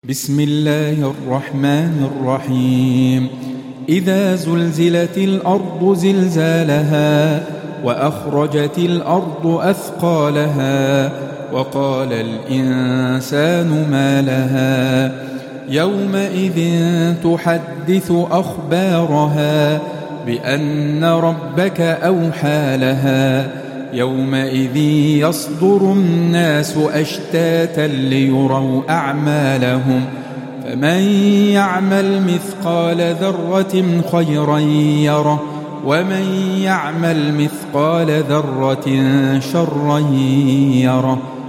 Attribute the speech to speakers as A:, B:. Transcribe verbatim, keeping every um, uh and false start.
A: بسم الله الرحمن الرحيم إذا زلزلت الأرض زلزالها وأخرجت الأرض أثقالها وقال الإنسان ما لها يومئذ تحدث أخبارها بأن ربك أوحى لها يومئذ يصدر الناس أشتاتا ليروا أعمالهم فمن يعمل مثقال ذرة خيرا يره ومن يعمل مثقال ذرة شرا يره